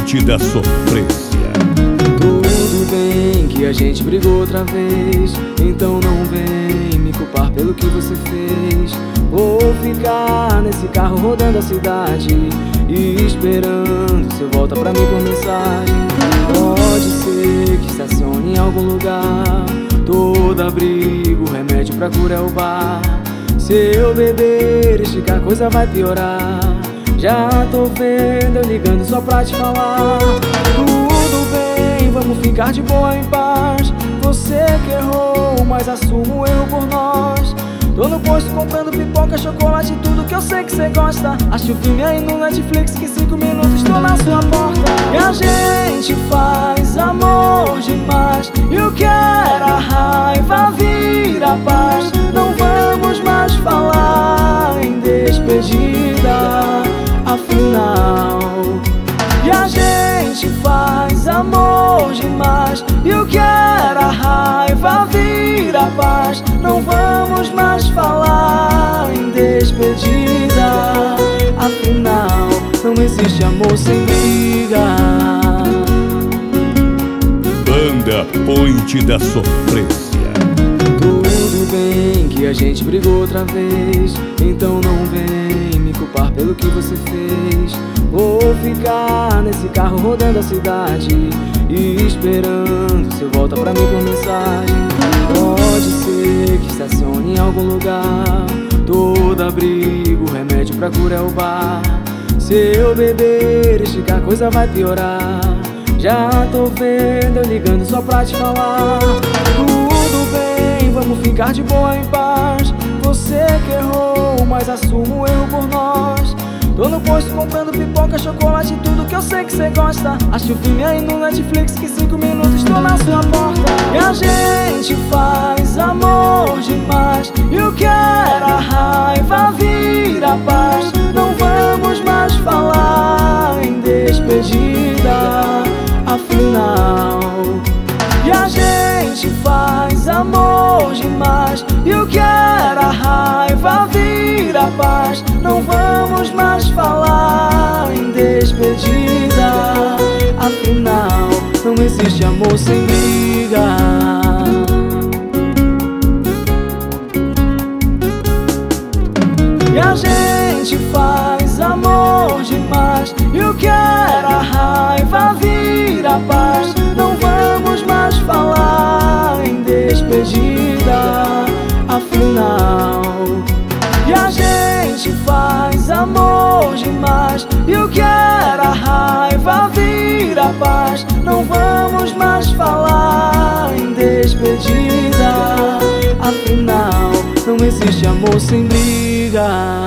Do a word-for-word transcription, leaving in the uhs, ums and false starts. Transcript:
Ponte da Sofrência. Tudo bem que a gente brigou outra vez, então não vem me culpar pelo que você fez. Vou ficar nesse carro rodando a cidade e esperando você volta pra mim por mensagem. Pode ser que estacione em algum lugar, todo abrigo, remédio pra cura é o bar. Se eu beber, esticar, a coisa vai piorar. Já tô vendo eu ligando só pra te falar. Tudo bem, vamos ficar de boa em paz. Você que errou, mas assumo o erro por nós. Tô no posto comprando pipoca, chocolate, tudo que eu sei que você gosta. Acho o filme aí no Netflix que em cinco minutos tô na sua porta. E a gente faz amor demais, e o que era raiva vira paz. Não vamos mais falar em despedida, afinal. E a gente faz amor demais, e o que era raiva vira paz. Não vamos mais falar em despedida, afinal. Não existe amor sem briga. Banda Ponte da Sofrência. Tudo bem que a gente brigou outra vez, então não vem me culpar pelo que você fez. Vou ficar nesse carro rodando a cidade e esperando você volta pra mim por mensagem. Pode ser que estacione em algum lugar, todo abrigo, remédio pra cura é o bar. Se eu beber, esticar, a coisa vai piorar. Já tô vendo eu ligando só pra te falar. Tudo bem, vamos ficar de boa em paz. Você que errou, mas assumo o erro por nós. Tô no posto comprando pipoca, chocolate, tudo que eu sei que você gosta. Acho o filme aí no Netflix que em cinco minutos tô na sua porta. E a gente faz amor demais, e o que era raiva vira paz. Não vamos mais falar em despedida, afinal. E a gente faz amor demais, e o que era raiva vira paz. Não vamos mais falar em despedida, afinal. Não existe amor sem briga. E a gente faz amor demais, e o que era raiva vira paz. Não vamos mais falar em despedida, afinal. E a gente faz amor demais, e o que era raiva vira paz. Não vamos mais falar em despedida, afinal. Não existe amor sem briga.